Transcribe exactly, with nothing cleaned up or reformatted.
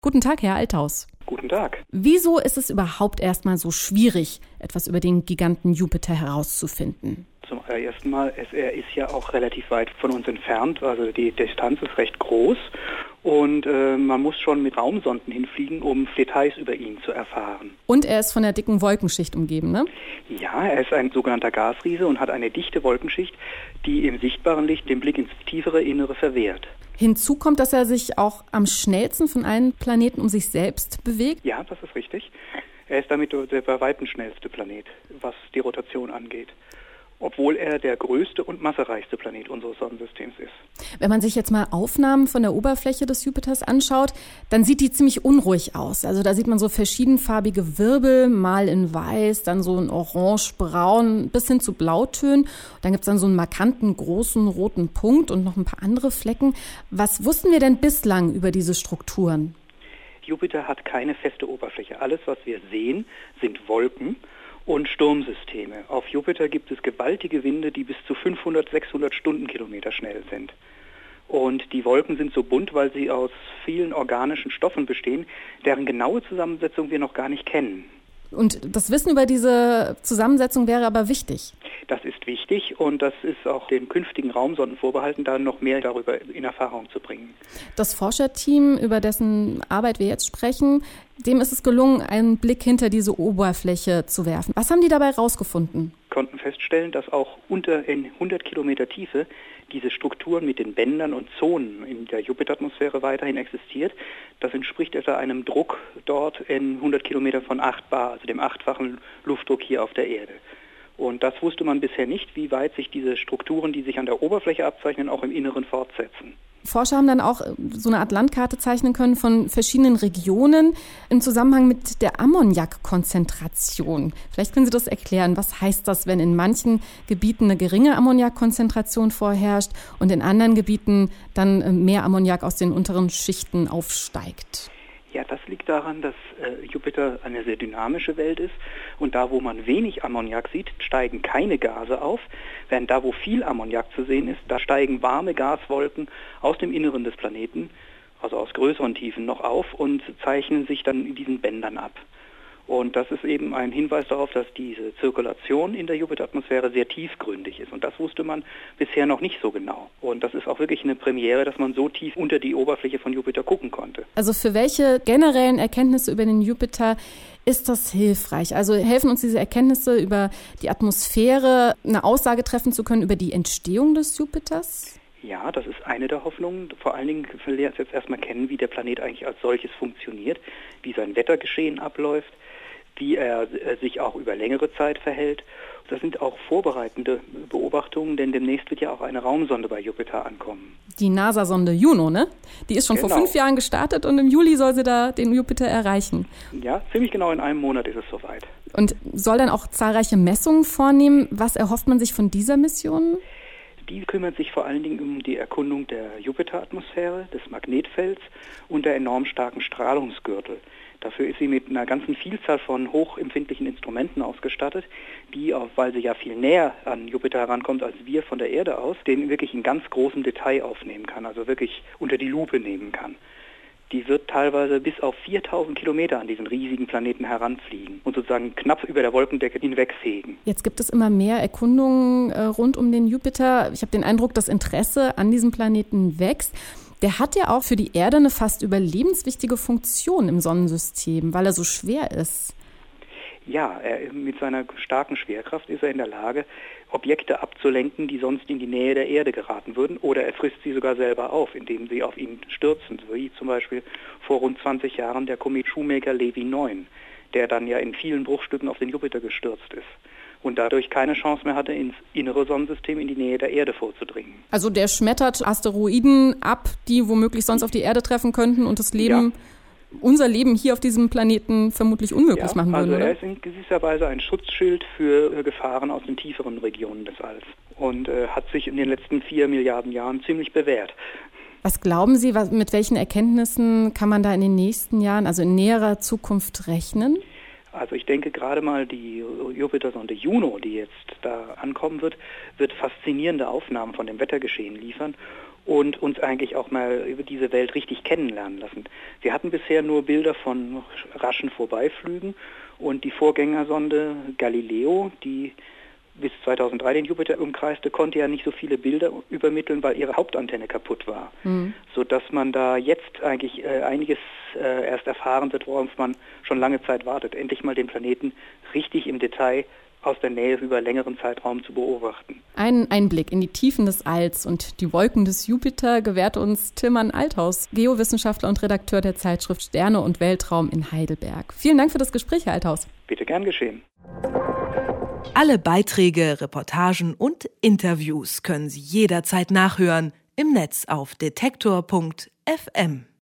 Guten Tag, Herr Althaus. Guten Tag. Wieso ist es überhaupt erstmal so schwierig, etwas über den Giganten Jupiter herauszufinden? Zum allerersten Mal, es, er ist ja auch relativ weit von uns entfernt, also die Distanz ist recht groß und äh, man muss schon mit Raumsonden hinfliegen, um Details über ihn zu erfahren. Und er ist von der dicken Wolkenschicht umgeben, ne? Ja, er ist ein sogenannter Gasriese und hat eine dichte Wolkenschicht, die im sichtbaren Licht den Blick ins tiefere Innere verwehrt. Hinzu kommt, dass er sich auch am schnellsten von allen Planeten um sich selbst bewegt. Ja, das ist richtig. Er ist damit der bei weitem schnellste Planet, was die Rotation angeht. Obwohl er der größte und massereichste Planet unseres Sonnensystems ist. Wenn man sich jetzt mal Aufnahmen von der Oberfläche des Jupiters anschaut, dann sieht die ziemlich unruhig aus. Also da sieht man so verschiedenfarbige Wirbel, mal in weiß, dann so in orange-braun bis hin zu Blautönen. Dann gibt's dann so einen markanten, großen roten Punkt und noch ein paar andere Flecken. Was wussten wir denn bislang über diese Strukturen? Jupiter hat keine feste Oberfläche. Alles, was wir sehen, sind Wolken und Sturmsysteme. Auf Jupiter gibt es gewaltige Winde, die bis zu fünfhundert, sechshundert Stundenkilometer schnell sind. Und die Wolken sind so bunt, weil sie aus vielen organischen Stoffen bestehen, deren genaue Zusammensetzung wir noch gar nicht kennen. Und das Wissen über diese Zusammensetzung wäre aber wichtig. Das ist wichtig und das ist auch den künftigen Raumsonden vorbehalten, da noch mehr darüber in Erfahrung zu bringen. Das Forscherteam, über dessen Arbeit wir jetzt sprechen, dem ist es gelungen, einen Blick hinter diese Oberfläche zu werfen. Was haben die dabei rausgefunden? Konnten feststellen, dass auch unter in hundert Kilometer Tiefe diese Strukturen mit den Bändern und Zonen in der Jupiteratmosphäre weiterhin existiert. Das entspricht etwa einem Druck dort in hundert Kilometer von acht Bar, also dem achtfachen Luftdruck hier auf der Erde. Und das wusste man bisher nicht, wie weit sich diese Strukturen, die sich an der Oberfläche abzeichnen, auch im Inneren fortsetzen. Forscher haben dann auch so eine Art Landkarte zeichnen können von verschiedenen Regionen im Zusammenhang mit der Ammoniakkonzentration. Vielleicht können Sie das erklären. Was heißt das, wenn in manchen Gebieten eine geringe Ammoniakkonzentration vorherrscht und in anderen Gebieten dann mehr Ammoniak aus den unteren Schichten aufsteigt? Ja, das liegt daran, dass äh, Jupiter eine sehr dynamische Welt ist und da, wo man wenig Ammoniak sieht, steigen keine Gase auf, während da, wo viel Ammoniak zu sehen ist, da steigen warme Gaswolken aus dem Inneren des Planeten, also aus größeren Tiefen noch auf und zeichnen sich dann in diesen Bändern ab. Und das ist eben ein Hinweis darauf, dass diese Zirkulation in der Jupiteratmosphäre sehr tiefgründig ist. Und das wusste man bisher noch nicht so genau. Und das ist auch wirklich eine Premiere, dass man so tief unter die Oberfläche von Jupiter gucken konnte. Also für welche generellen Erkenntnisse über den Jupiter ist das hilfreich? Also helfen uns diese Erkenntnisse über die Atmosphäre, eine Aussage treffen zu können über die Entstehung des Jupiters? Ja, das ist eine der Hoffnungen. Vor allen Dingen will wir jetzt erstmal kennen, wie der Planet eigentlich als solches funktioniert, wie sein Wettergeschehen abläuft, wie er sich auch über längere Zeit verhält. Das sind auch vorbereitende Beobachtungen, denn demnächst wird ja auch eine Raumsonde bei Jupiter ankommen. Die NASA-Sonde Juno, ne? Die ist schon genau. vor fünf Jahren gestartet und im Juli soll sie da den Jupiter erreichen. Ja, ziemlich genau in einem Monat ist es soweit. Und soll dann auch zahlreiche Messungen vornehmen. Was erhofft man sich von dieser Mission? Die kümmert sich vor allen Dingen um die Erkundung der Jupiteratmosphäre, des Magnetfelds und der enorm starken Strahlungsgürtel. Dafür ist sie mit einer ganzen Vielzahl von hochempfindlichen Instrumenten ausgestattet, die, auch weil sie ja viel näher an Jupiter herankommt als wir von der Erde aus, den wirklich in ganz großem Detail aufnehmen kann, also wirklich unter die Lupe nehmen kann. Die wird teilweise bis auf viertausend Kilometer an diesen riesigen Planeten heranfliegen und sozusagen knapp über der Wolkendecke hinwegfegen. Jetzt gibt es immer mehr Erkundungen äh, rund um den Jupiter. Ich habe den Eindruck, das Interesse an diesem Planeten wächst. Der hat ja auch für die Erde eine fast überlebenswichtige Funktion im Sonnensystem, weil er so schwer ist. Ja, er, mit seiner starken Schwerkraft ist er in der Lage, Objekte abzulenken, die sonst in die Nähe der Erde geraten würden, oder er frisst sie sogar selber auf, indem sie auf ihn stürzen, wie zum Beispiel vor rund zwanzig Jahren der Komet Shoemaker-Levy neun, der dann ja in vielen Bruchstücken auf den Jupiter gestürzt ist und dadurch keine Chance mehr hatte, ins innere Sonnensystem, in die Nähe der Erde vorzudringen. Also der schmettert Asteroiden ab, die womöglich sonst auf die Erde treffen könnten und das Leben... Ja. unser Leben hier auf diesem Planeten vermutlich unmöglich ja, machen würden, also oder? Er ist in gewisser Weise ein Schutzschild für Gefahren aus den tieferen Regionen des Alls und äh, hat sich in den letzten vier Milliarden Jahren ziemlich bewährt. Was glauben Sie, was, mit welchen Erkenntnissen kann man da in den nächsten Jahren, also in näherer Zukunft rechnen? Also ich denke gerade mal die Jupitersonde Juno, die jetzt da ankommen wird, wird faszinierende Aufnahmen von dem Wettergeschehen liefern und uns eigentlich auch mal über diese Welt richtig kennenlernen lassen. Wir hatten bisher nur Bilder von raschen Vorbeiflügen und die Vorgängersonde Galileo, die bis zweitausenddrei den Jupiter umkreiste, konnte ja nicht so viele Bilder übermitteln, weil ihre Hauptantenne kaputt war. Mhm. Sodass man da jetzt eigentlich äh, einiges äh, erst erfahren wird, worauf man schon lange Zeit wartet. Endlich mal den Planeten richtig im Detail aus der Nähe über einen längeren Zeitraum zu beobachten. Ein Einblick in die Tiefen des Alls und die Wolken des Jupiter gewährt uns Tilman Althaus, Geowissenschaftler und Redakteur der Zeitschrift Sterne und Weltraum in Heidelberg. Vielen Dank für das Gespräch, Herr Althaus. Bitte gern geschehen. Alle Beiträge, Reportagen und Interviews können Sie jederzeit nachhören im Netz auf detektor punkt f m.